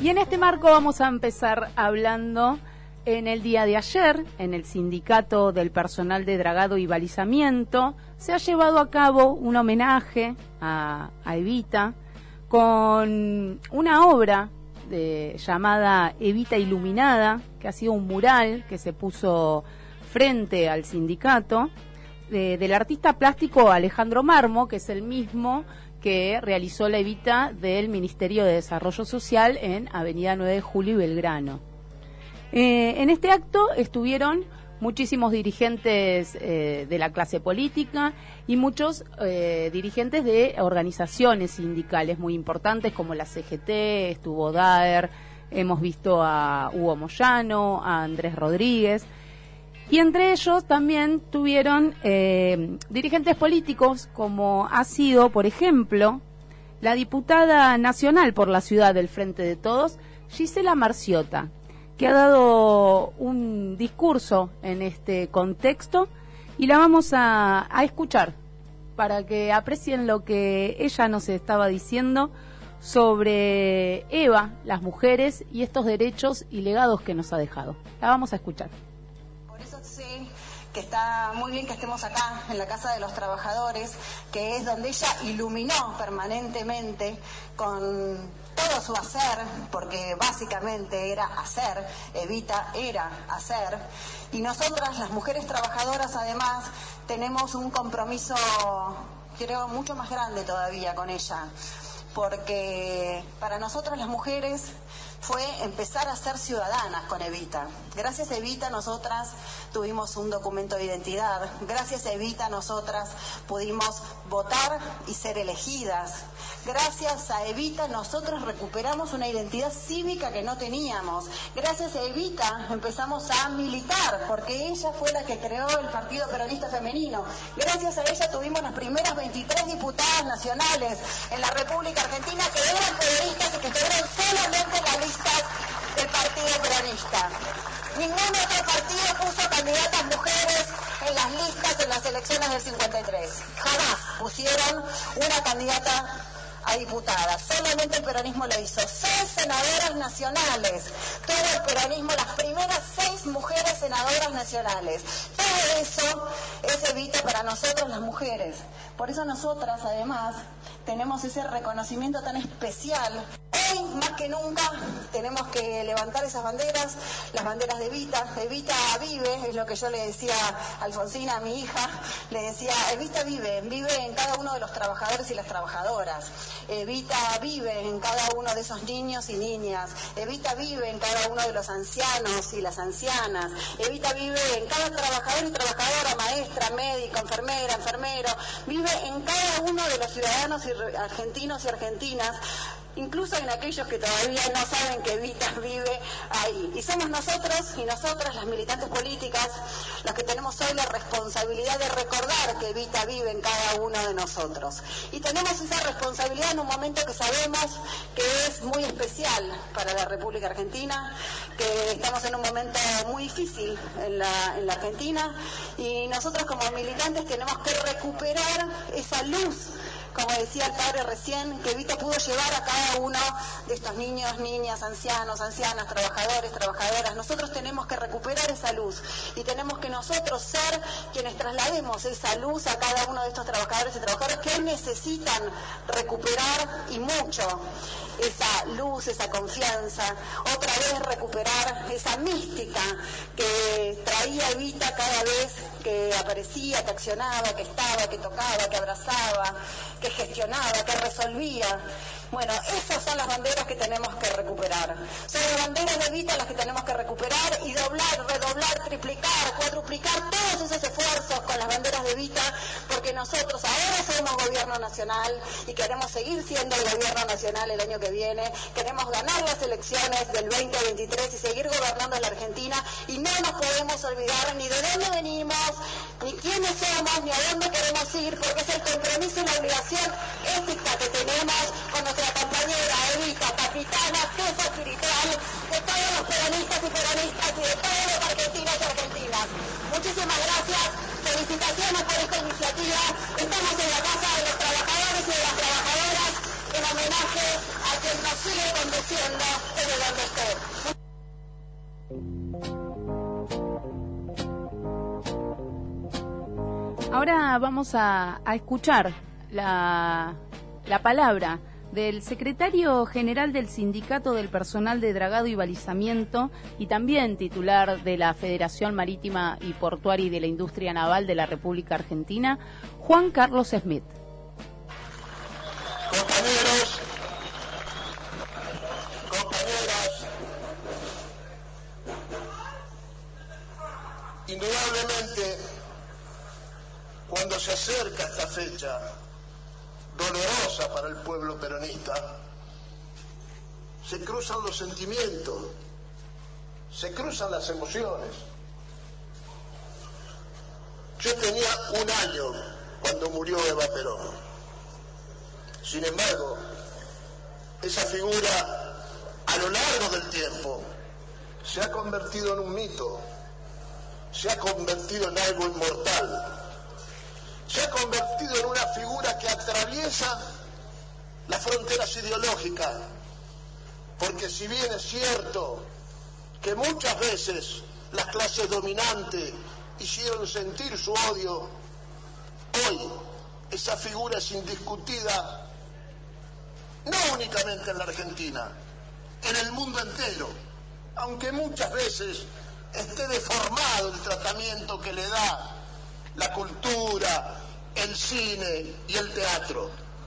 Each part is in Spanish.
Y en este marco vamos a empezar hablando en el día de ayer, en el Sindicato del Personal de Dragado y Balizamiento, se ha llevado a cabo un homenaje a Evita con una obra llamada Evita Iluminada, que ha sido un mural que se puso frente al sindicato, del artista plástico Alejandro Marmo, que es el mismo que realizó la Evita del Ministerio de Desarrollo Social en Avenida 9 de Julio y Belgrano. En este acto estuvieron muchísimos dirigentes de la clase política y muchos dirigentes de organizaciones sindicales muy importantes como la CGT, estuvo Daer, hemos visto a Hugo Moyano, a Andrés Rodríguez, y entre ellos también tuvieron dirigentes políticos como ha sido, por ejemplo, la diputada nacional por la ciudad del Frente de Todos, Gisela Marciota, que ha dado un discurso en este contexto y la vamos a escuchar para que aprecien lo que ella nos estaba diciendo sobre Eva, las mujeres y estos derechos y legados que nos ha dejado. La vamos a escuchar. Por eso sé que está muy bien que estemos acá en la Casa de los Trabajadores, que es donde ella iluminó permanentemente con todo su hacer, porque básicamente era hacer, Evita era hacer, y nosotras, las mujeres trabajadoras, además, tenemos un compromiso, creo, mucho más grande todavía con ella, porque para nosotras las mujeres fue empezar a ser ciudadanas con Evita. Gracias a Evita nosotras tuvimos un documento de identidad, gracias a Evita nosotras pudimos votar y ser elegidas. Gracias a Evita nosotros recuperamos una identidad cívica que no teníamos. Gracias a Evita empezamos a militar, porque ella fue la que creó el Partido Peronista Femenino. Gracias a ella tuvimos las primeras 23 diputadas nacionales en la República Argentina que eran peronistas y que estuvieron solamente en las listas del Partido Peronista. Ningún otro partido puso candidatas mujeres en las listas en las elecciones del 53. Jamás pusieron una candidata a diputada, solamente el peronismo lo hizo. 6 senadoras nacionales, todo el peronismo, las primeras 6 mujeres senadoras nacionales. Todo eso es Evita para nosotros las mujeres. Por eso nosotras además tenemos ese reconocimiento tan especial. Hoy más que nunca tenemos que levantar esas banderas, las banderas de Evita. Evita vive, es lo que yo le decía a Alfonsina, a mi hija, le decía, Evita vive en cada uno de los trabajadores y las trabajadoras. Evita vive en cada uno de esos niños y niñas. Evita vive en cada uno de los ancianos y las ancianas. Evita vive en cada trabajador y trabajadora, maestra, médico, enfermera, enfermero. Vive en cada uno de los ciudadanos argentinos y argentinas, incluso en aquellos que todavía no saben que Evita vive ahí. Y somos nosotros y nosotras, las militantes políticas, las que tenemos hoy la responsabilidad de recordar que Evita vive en cada uno de nosotros. Y tenemos esa responsabilidad en un momento que sabemos que es muy especial para la República Argentina, que estamos en un momento muy difícil en la Argentina, y nosotros como militantes tenemos que recuperar esa luz, como decía el padre recién, que Evita pudo llevar a cada uno de estos niños, niñas, ancianos, ancianas, trabajadores, trabajadoras. Nosotros tenemos que recuperar esa luz y tenemos que nosotros ser quienes traslademos esa luz a cada uno de estos trabajadores y trabajadoras que necesitan recuperar y mucho esa luz, esa confianza, otra vez recuperar esa mística que traía Evita cada vez que aparecía, que accionaba, que estaba, que tocaba, que abrazaba, que gestionaba, que resolvía. Bueno, esas son las banderas que tenemos que recuperar. Son las banderas de Evita las que tenemos que recuperar y doblar, redoblar, triplicar, cuadruplicar todos esos esfuerzos con las banderas de Evita, porque nosotros ahora somos gobierno nacional y queremos seguir siendo el gobierno nacional el año que viene. Queremos ganar las elecciones del 2023 y seguir gobernando la Argentina, y no nos podemos olvidar ni de dónde venimos, ni quiénes somos, ni a dónde queremos ir, porque es el compromiso y la obligación ética que tenemos con nuestra compañera Evita, capitana, jefa espiritual de todos los peronistas y peronistas y de todos los argentinos y argentinas. Muchísimas gracias, felicitaciones por esta iniciativa. Estamos en la Casa de los Trabajadores y de las Trabajadoras en homenaje a quien nos sigue conduciendo en el Ahora vamos a escuchar la palabra del secretario general del Sindicato del Personal de Dragado y Balizamiento y también titular de la Federación Marítima y Portuaria y de la Industria Naval de la República Argentina, Juan Carlos Smith. Compañeros, compañeras, indudablemente, cuando se acerca esta fecha dolorosa para el pueblo peronista, se cruzan los sentimientos, se cruzan las emociones. Yo tenía 1 año cuando murió Eva Perón. Sin embargo, esa figura a lo largo del tiempo se ha convertido en un mito, se ha convertido en algo inmortal. Se ha convertido en una figura que atraviesa las fronteras ideológicas, porque si bien es cierto que muchas veces las clases dominantes hicieron sentir su odio, hoy esa figura es indiscutida, no únicamente en la Argentina, en el mundo entero, aunque muchas veces esté deformado el tratamiento que le da la cultura, el cine y el teatro.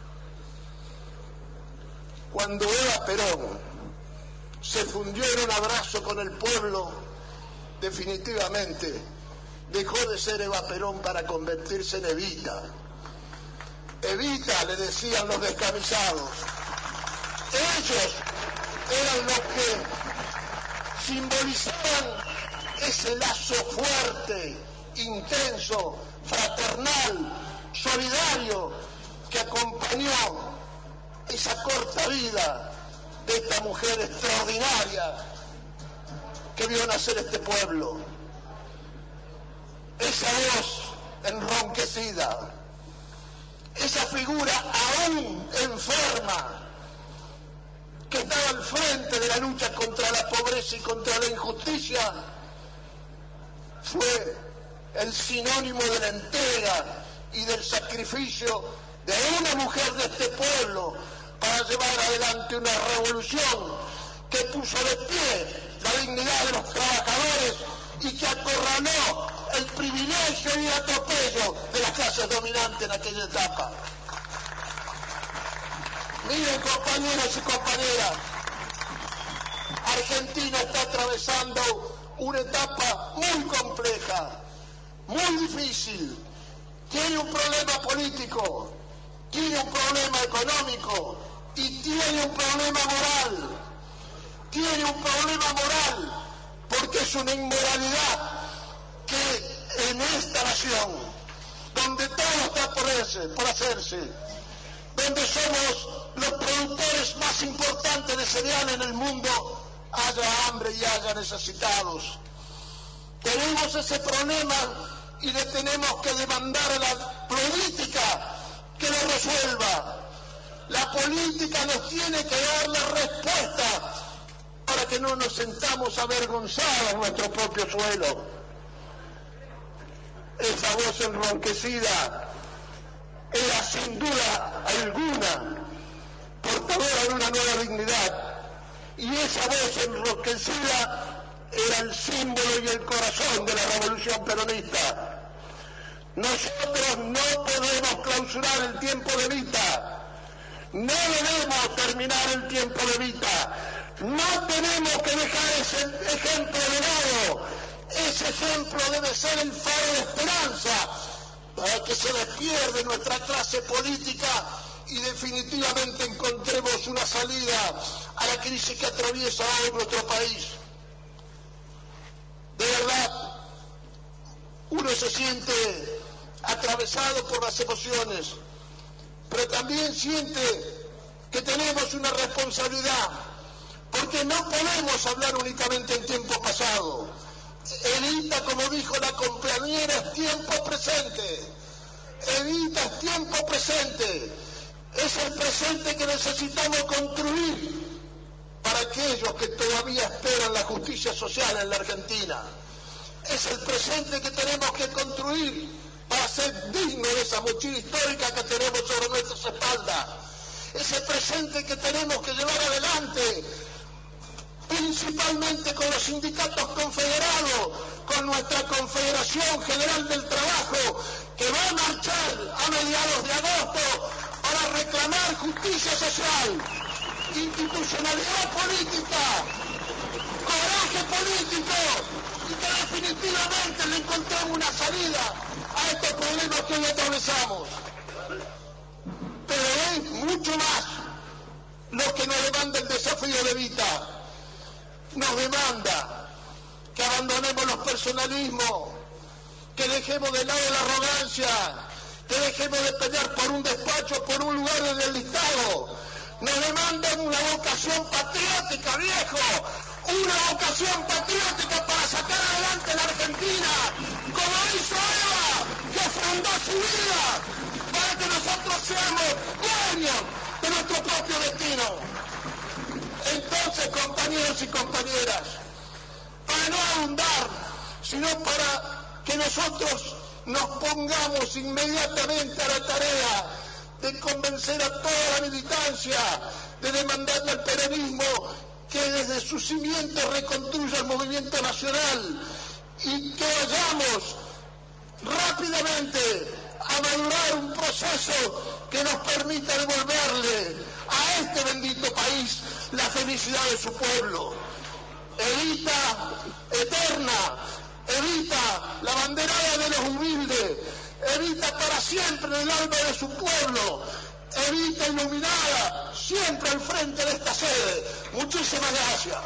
Cuando Eva Perón se fundió en un abrazo con el pueblo, definitivamente dejó de ser Eva Perón para convertirse en Evita. Evita, le decían los descamisados. Ellos eran los que simbolizaban ese lazo fuerte, intenso, fraternal, solidario, que acompañó esa corta vida de esta mujer extraordinaria que vio nacer este pueblo. Esa voz enronquecida, esa figura aún enferma, que estaba al frente de la lucha contra la pobreza y contra la injusticia, fue el sinónimo de la entrega y del sacrificio de una mujer de este pueblo para llevar adelante una revolución que puso de pie la dignidad de los trabajadores y que acorraló el privilegio y el atropello de las clases dominantes en aquella etapa. Miren, compañeros y compañeras, Argentina está atravesando una etapa muy compleja, muy difícil. Tiene un problema político, tiene un problema económico y tiene un problema moral. Tiene un problema moral porque es una inmoralidad que en esta nación, donde todo está por hacerse, donde somos los productores más importantes de cereal en el mundo, haya hambre y haya necesitados. Tenemos ese problema y le tenemos que demandar a la política que lo resuelva. La política nos tiene que dar la respuesta para que no nos sentamos avergonzados en nuestro propio suelo. Esa voz enronquecida era sin duda alguna portadora de una nueva dignidad, y esa voz enronquecida era el símbolo y el corazón de la revolución peronista. Nosotros no podemos clausurar el tiempo de Evita, no debemos terminar el tiempo de Evita, no tenemos que dejar ese ejemplo de lado. Ese ejemplo debe ser el faro de esperanza para que se despierte nuestra clase política y definitivamente encontremos una salida a la crisis que atraviesa hoy nuestro país. De verdad, uno se siente atravesado por las emociones, pero también siente que tenemos una responsabilidad, porque no podemos hablar únicamente en tiempo pasado. Evita, como dijo la compañera, es tiempo presente. Evita es tiempo presente. Es el presente que necesitamos construir para aquellos que todavía esperan la justicia social en la Argentina. Es el presente que tenemos que construir para ser dignos de esa mochila histórica que tenemos sobre nuestras espaldas. Es el presente que tenemos que llevar adelante, principalmente con los sindicatos confederados, con nuestra Confederación General del Trabajo, que va a marchar a mediados de agosto para reclamar justicia social, institucionalidad política, coraje político, y que definitivamente le encontremos una salida a estos problemas que hoy atravesamos. Pero es mucho más lo que nos demanda el desafío de Evita. Nos demanda que abandonemos los personalismos, que dejemos de lado la arrogancia, que dejemos de pelear por un despacho, por un lugar en el listado. Nos demandan una vocación patriótica, viejo, una vocación patriótica para sacar adelante la Argentina, como hizo Eva, que ofrendó su vida para que nosotros seamos dueños de nuestro propio destino. Entonces, compañeros y compañeras, para no abundar, sino para que nosotros nos pongamos inmediatamente a la tarea de convencer a toda la militancia, de demandarle al peronismo que desde sus cimientos reconstruya el movimiento nacional y que vayamos rápidamente a madurar un proceso que nos permita devolverle a este bendito país la felicidad de su pueblo. Evita eterna, Evita la banderada de los humildes, Evita para siempre en el alma de su pueblo, Evita iluminada siempre al frente de esta sede. Muchísimas gracias.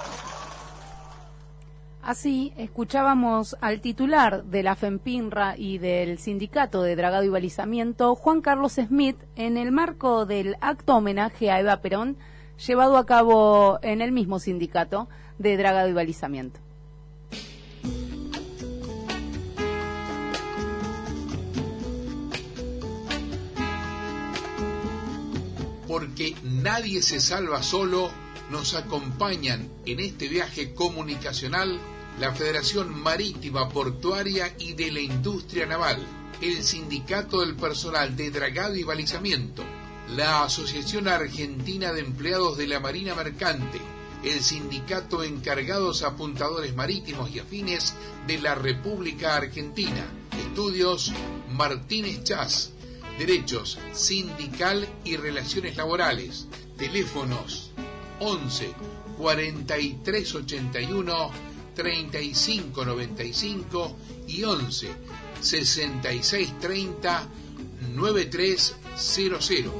Así escuchábamos al titular de la FEMPINRA y del Sindicato de Dragado y Balizamiento, Juan Carlos Smith, en el marco del acto homenaje a Eva Perón, llevado a cabo en el mismo Sindicato de Dragado y Balizamiento. Porque nadie se salva solo, nos acompañan en este viaje comunicacional la Federación Marítima Portuaria y de la Industria Naval, el Sindicato del Personal de Dragado y Balizamiento, la Asociación Argentina de Empleados de la Marina Mercante, el Sindicato Encargados Apuntadores Marítimos y Afines de la República Argentina, Estudios Martínez Chas, Derechos Sindical y Relaciones Laborales, teléfonos 11 43 81 35 95 y 11 66 30 9300.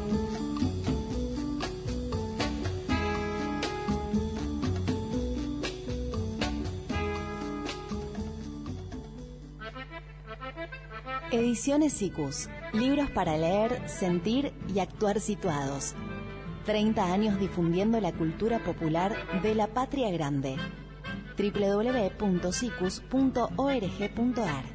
Ediciones SICUS. Libros para leer, sentir y actuar situados. 30 años difundiendo la cultura popular de la patria grande. www.sicus.org.ar.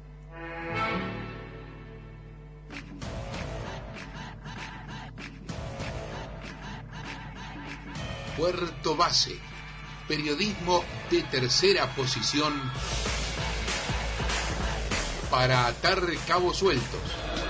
Puerto Base, periodismo de tercera posición para atar cabos sueltos.